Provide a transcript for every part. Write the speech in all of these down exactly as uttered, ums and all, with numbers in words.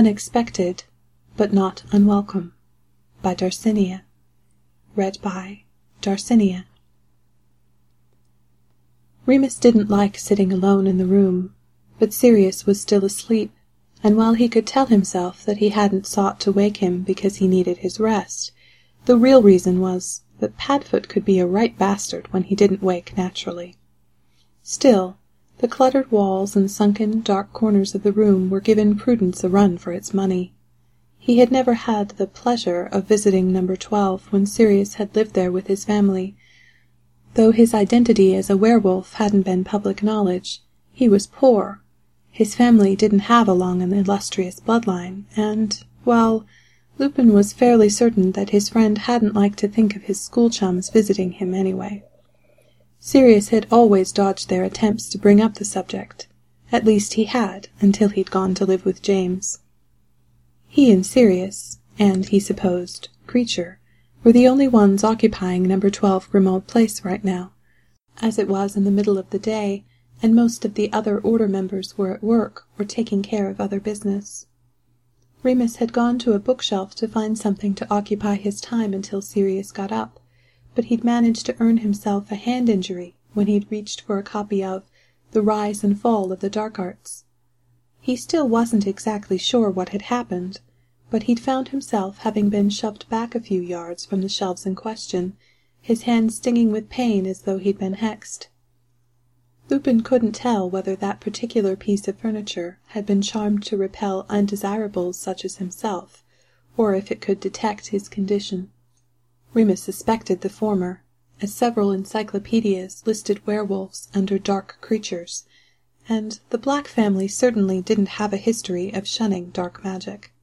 Unexpected, but not unwelcome, by Darcinia. Read by Darcinia. Remus didn't like sitting alone in the room, but Sirius was still asleep, and while he could tell himself that he hadn't sought to wake him because he needed his rest, the real reason was that Padfoot could be a right bastard when he didn't wake naturally. Still, the cluttered walls and sunken, dark corners of the room were giving Prudence a run for its money. He had never had the pleasure of visiting number twelve when Sirius had lived there with his family. Though his identity as a werewolf hadn't been public knowledge, he was poor. His family didn't have a long and illustrious bloodline, and, well, Lupin was fairly certain that his friend hadn't liked to think of his school chums visiting him anyway. Sirius had always dodged their attempts to bring up the subject. At least he had, until he'd gone to live with James. He and Sirius, and, he supposed, Creature, were the only ones occupying number twelve Grimmauld Place right now, as it was in the middle of the day, and most of the other Order members were at work or taking care of other business. Remus had gone to a bookshelf to find something to occupy his time until Sirius got up, but he'd managed to earn himself a hand injury when he'd reached for a copy of The Rise and Fall of the Dark Arts. He still wasn't exactly sure what had happened, but he'd found himself having been shoved back a few yards from the shelves in question, his hand stinging with pain as though he'd been hexed. Lupin couldn't tell whether that particular piece of furniture had been charmed to repel undesirables such as himself, or if it could detect his condition. Remus suspected the former, as several encyclopedias listed werewolves under dark creatures, and the Black family certainly didn't have a history of shunning dark magic.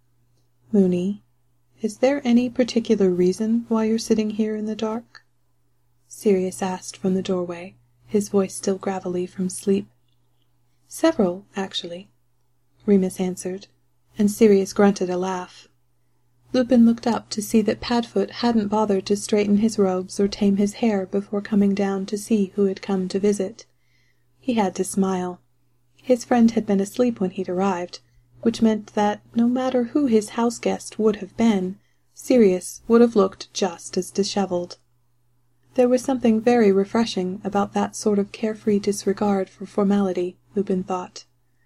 "Moony, is there any particular reason why you're sitting here in the dark?" Sirius asked from the doorway, his voice still gravelly from sleep. "Several, actually," Remus answered, and Sirius grunted a laugh. Lupin looked up to see that Padfoot hadn't bothered to straighten his robes or tame his hair before coming down to see who had come to visit. He had to smile. His friend had been asleep when he'd arrived, which meant that, no matter who his house guest would have been, Sirius would have looked just as dishevelled. There was something very refreshing about that sort of carefree disregard for formality, Lupin thought.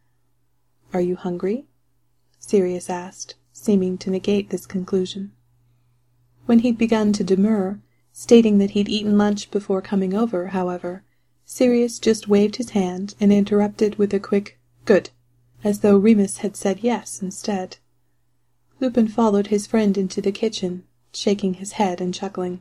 "Are you hungry?" Sirius asked, seeming to negate this conclusion. When he'd begun to demur, stating that he'd eaten lunch before coming over, however, Sirius just waved his hand and interrupted with a quick "good," as though Remus had said yes instead. Lupin followed his friend into the kitchen, shaking his head and chuckling.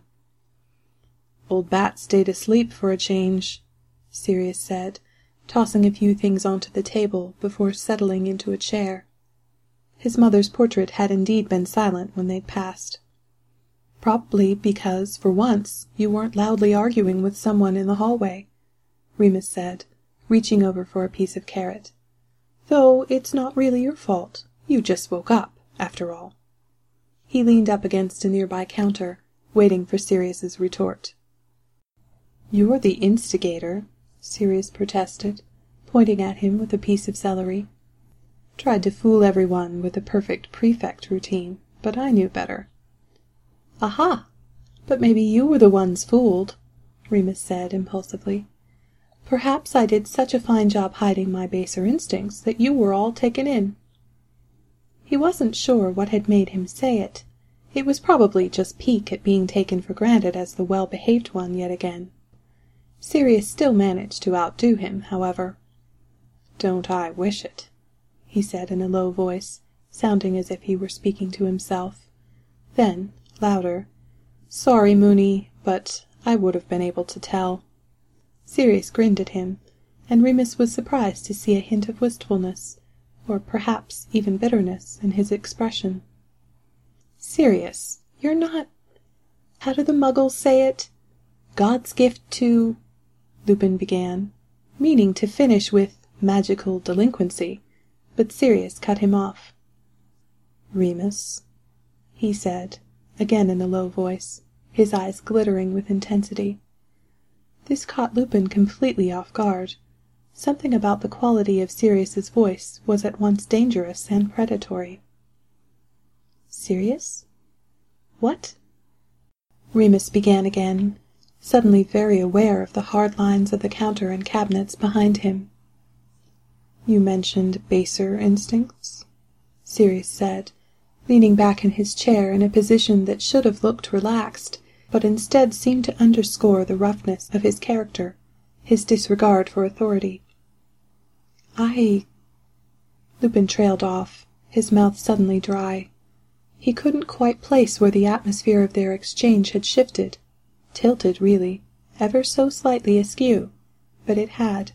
"Old Bat stayed asleep for a change," Sirius said, tossing a few things onto the table before settling into a chair. His mother's portrait had indeed been silent when they'd passed. "Probably because, for once, you weren't loudly arguing with someone in the hallway," Remus said, reaching over for a piece of carrot. "Though it's not really your fault. You just woke up, after all." He leaned up against a nearby counter, waiting for Sirius's retort. "You're the instigator," Sirius protested, pointing at him with a piece of celery. "Tried to fool everyone with a perfect prefect routine, but I knew better." "Aha! But maybe you were the ones fooled," Remus said impulsively. "Perhaps I did such a fine job hiding my baser instincts that you were all taken in." He wasn't sure what had made him say it. It was probably just pique at being taken for granted as the well-behaved one yet again. Sirius still managed to outdo him, however. "Don't I wish it," he said in a low voice, sounding as if he were speaking to himself. Then, louder, "Sorry, Moony, but I would have been able to tell." Sirius grinned at him, and Remus was surprised to see a hint of wistfulness, or perhaps even bitterness, in his expression. "Sirius, you're not... How do the Muggles say it? God's gift to..." Lupin began, meaning to finish with magical delinquency, but Sirius cut him off. "Remus," he said, again in a low voice, his eyes glittering with intensity. This caught Lupin completely off guard. Something about the quality of Sirius's voice was at once dangerous and predatory. "Sirius? What?" Remus began again, suddenly very aware of the hard lines of the counter and cabinets behind him. "You mentioned baser instincts," Sirius said, leaning back in his chair in a position that should have looked relaxed, but instead seemed to underscore the roughness of his character, his disregard for authority. I... Lupin trailed off, his mouth suddenly dry. He couldn't quite place where the atmosphere of their exchange had shifted, tilted really, ever so slightly askew, but it had.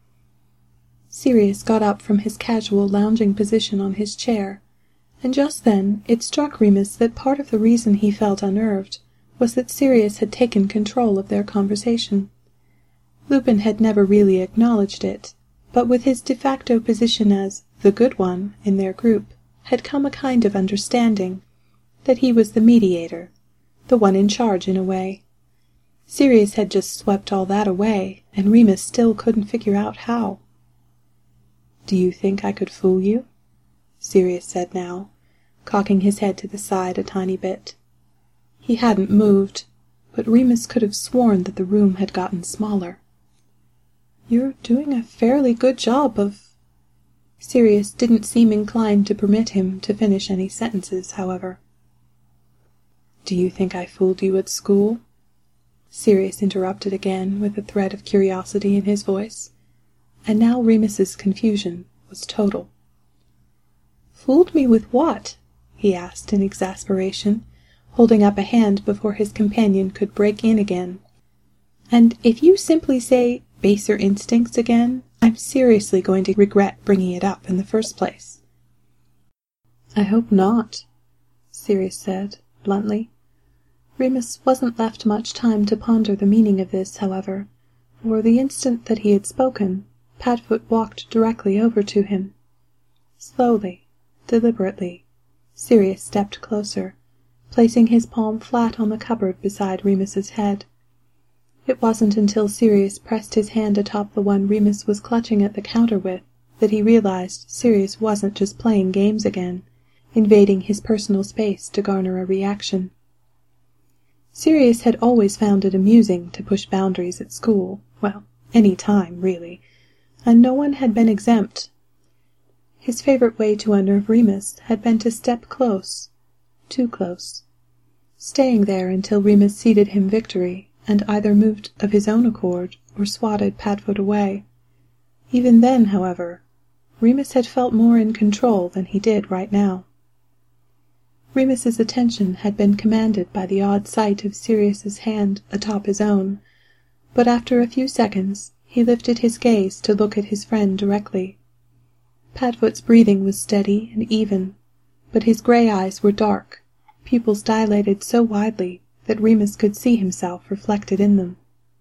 Sirius got up from his casual lounging position on his chair, and just then it struck Remus that part of the reason he felt unnerved was that Sirius had taken control of their conversation. Lupin had never really acknowledged it, but with his de facto position as the good one in their group had come a kind of understanding that he was the mediator, the one in charge in a way. Sirius had just swept all that away, and Remus still couldn't figure out how. "Do you think I could fool you?" Sirius said now, cocking his head to the side a tiny bit. He hadn't moved, but Remus could have sworn that the room had gotten smaller. "You're doing a fairly good job of—" Sirius didn't seem inclined to permit him to finish any sentences, however. "Do you think I fooled you at school?" Sirius interrupted again with a thread of curiosity in his voice, and now Remus's confusion was total. "Fooled me with what?" he asked in exasperation, holding up a hand before his companion could break in again. "And if you simply say baser instincts again, I'm seriously going to regret bringing it up in the first place." "I hope not," Sirius said, bluntly. Remus wasn't left much time to ponder the meaning of this, however, for the instant that he had spoken, Padfoot walked directly over to him. Slowly, deliberately, Sirius stepped closer, placing his palm flat on the cupboard beside Remus's head. It wasn't until Sirius pressed his hand atop the one Remus was clutching at the counter with that he realized Sirius wasn't just playing games again, invading his personal space to garner a reaction. Sirius had always found it amusing to push boundaries at school, well, any time, really, and no one had been exempt. His favorite way to unnerve Remus had been to step close, too close, staying there until Remus ceded him victory and either moved of his own accord or swatted Padfoot away. Even then, however, Remus had felt more in control than he did right now. Remus's attention had been commanded by the odd sight of Sirius's hand atop his own, but after a few seconds he lifted his gaze to look at his friend directly. Padfoot's breathing was steady and even, but his grey eyes were dark, pupils dilated so widely that Remus could see himself reflected in them.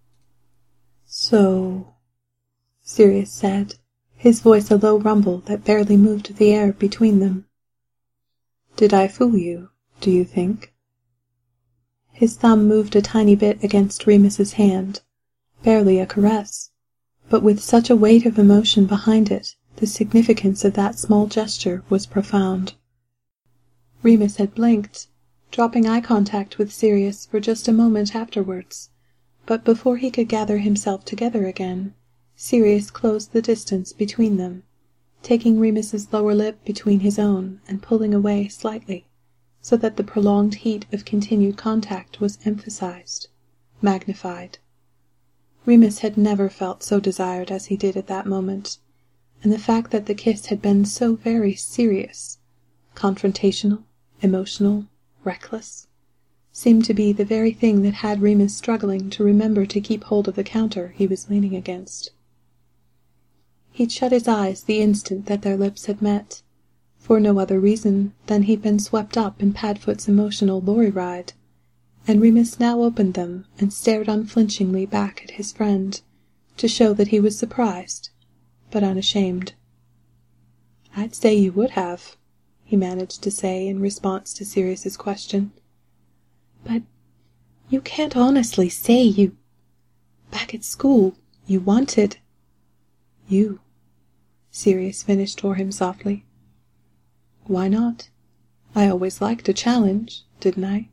"So," Sirius said, his voice a low rumble that barely moved the air between them. "Did I fool you, do you think?" His thumb moved a tiny bit against Remus's hand, barely a caress, but with such a weight of emotion behind it, the significance of that small gesture was profound. Remus had blinked, dropping eye contact with Sirius for just a moment afterwards, but before he could gather himself together again, Sirius closed the distance between them, taking Remus's lower lip between his own and pulling away slightly, so that the prolonged heat of continued contact was emphasized, magnified. Remus had never felt so desired as he did at that moment, and the fact that the kiss had been so very serious, confrontational, emotional, reckless, seemed to be the very thing that had Remus struggling to remember to keep hold of the counter he was leaning against. He'd shut his eyes the instant that their lips had met, for no other reason than he'd been swept up in Padfoot's emotional lorry ride, and Remus now opened them and stared unflinchingly back at his friend, to show that he was surprised, but unashamed. "I'd say you would have," he managed to say in response to Sirius's question. "But you can't honestly say you... back at school, you wanted..." You, Sirius finished for him softly. Why not? I always liked a challenge, didn't I?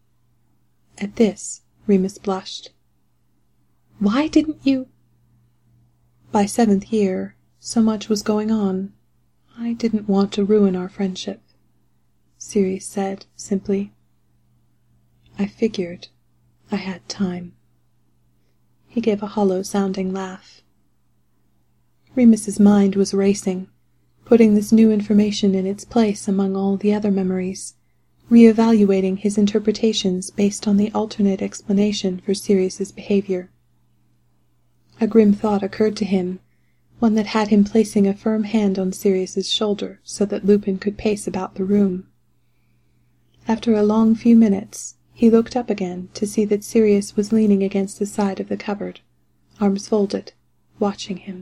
At this, Remus blushed. Why didn't you? By seventh year, so much was going on. I didn't want to ruin our friendship, Sirius said simply. I figured I had time. He gave a hollow-sounding laugh. Remus's mind was racing, putting this new information in its place among all the other memories, re-evaluating his interpretations based on the alternate explanation for Sirius's behavior. A grim thought occurred to him, one that had him placing a firm hand on Sirius's shoulder so that Lupin could pace about the room. After a long few minutes, he looked up again to see that Sirius was leaning against the side of the cupboard, arms folded, watching him.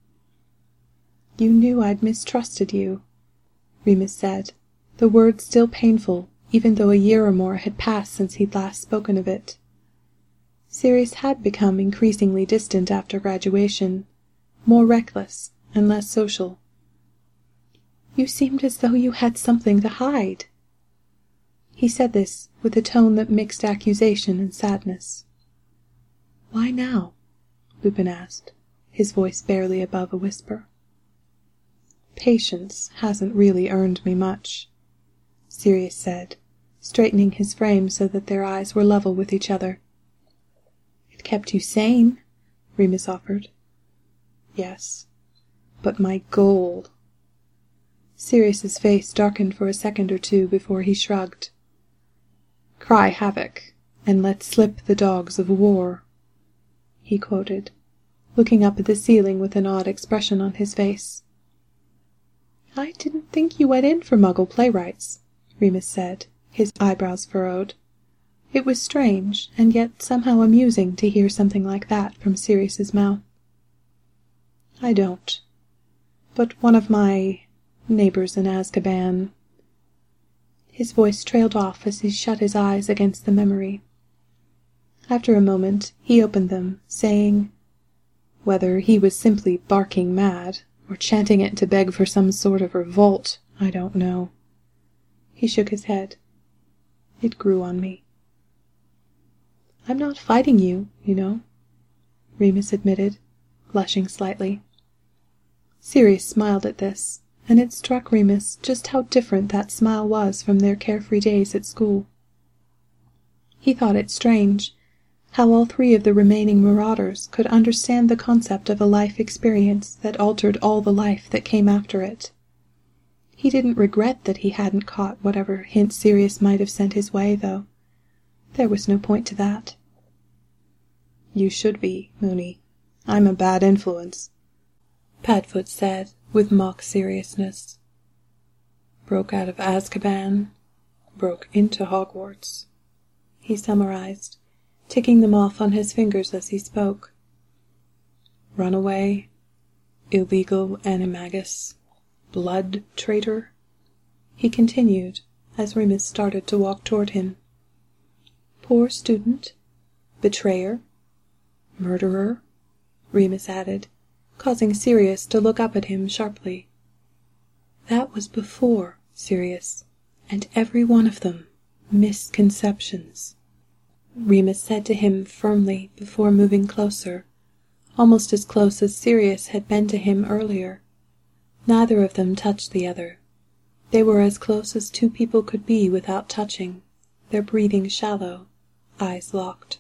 You knew I'd mistrusted you, Remus said, the words still painful, even though a year or more had passed since he'd last spoken of it. Sirius had become increasingly distant after graduation, more reckless and less social. You seemed as though you had something to hide. He said this with a tone that mixed accusation and sadness. Why now? Lupin asked, his voice barely above a whisper. Patience hasn't really earned me much, Sirius said, straightening his frame so that their eyes were level with each other. It kept you sane, Remus offered. Yes, but my goal... Sirius's face darkened for a second or two before he shrugged. Cry havoc, and let slip the dogs of war, he quoted, looking up at the ceiling with an odd expression on his face. I didn't think you went in for Muggle playwrights, Remus said, his eyebrows furrowed. It was strange, and yet somehow amusing to hear something like that from Sirius's mouth. I don't. But one of my neighbors in Azkaban... His voice trailed off as he shut his eyes against the memory. After a moment, he opened them, saying, whether he was simply barking mad, or chanting it to beg for some sort of revolt, I don't know. He shook his head. It grew on me. I'm not fighting you, you know, Remus admitted, blushing slightly. Sirius smiled at this, and it struck Remus just how different that smile was from their carefree days at school. He thought it strange, how all three of the remaining marauders could understand the concept of a life experience that altered all the life that came after it. He didn't regret that he hadn't caught whatever hint Sirius might have sent his way, though. There was no point to that. You should be, Moony. I'm a bad influence, Padfoot said, with mock seriousness. Broke out of Azkaban, broke into Hogwarts, he summarized, ticking them off on his fingers as he spoke. Runaway, illegal animagus, blood traitor, he continued, as Remus started to walk toward him. Poor student, betrayer, murderer, Remus added, causing Sirius to look up at him sharply. That was before, Sirius, and every one of them misconceptions, Remus said to him firmly before moving closer, almost as close as Sirius had been to him earlier. Neither of them touched the other. They were as close as two people could be without touching, their breathing shallow, eyes locked.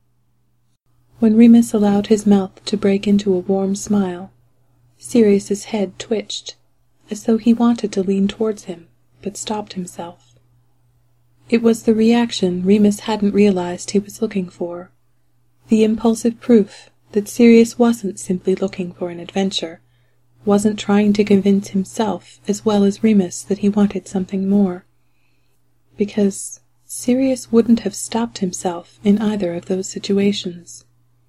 When Remus allowed his mouth to break into a warm smile, Sirius's head twitched, as though he wanted to lean towards him, but stopped himself. It was the reaction Remus hadn't realized he was looking for, the impulsive proof that Sirius wasn't simply looking for an adventure, wasn't trying to convince himself as well as Remus that he wanted something more. Because Sirius wouldn't have stopped himself in either of those situations.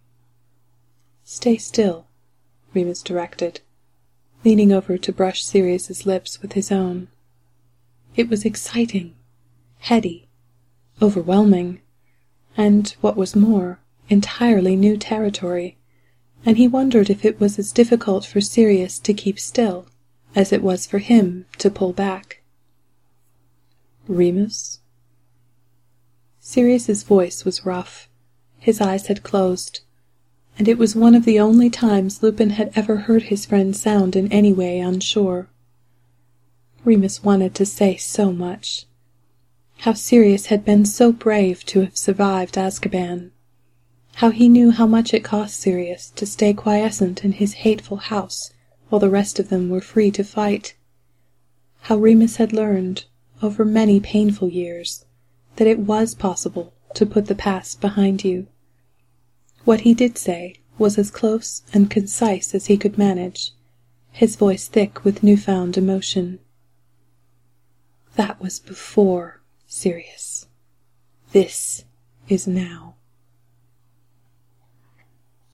Stay still, Remus directed, leaning over to brush Sirius's lips with his own. It was exciting, heady, overwhelming, and, what was more, entirely new territory, and he wondered if it was as difficult for Sirius to keep still as it was for him to pull back. "Remus?" Sirius's voice was rough. His eyes had closed, and it was one of the only times Lupin had ever heard his friend sound in any way unsure. Remus wanted to say so much. How Sirius had been so brave to have survived Azkaban. How he knew how much it cost Sirius to stay quiescent in his hateful house while the rest of them were free to fight. How Remus had learned, over many painful years, that it was possible to put the past behind you. What he did say was as close and concise as he could manage, his voice thick with newfound emotion. That was before, Sirius. This is now.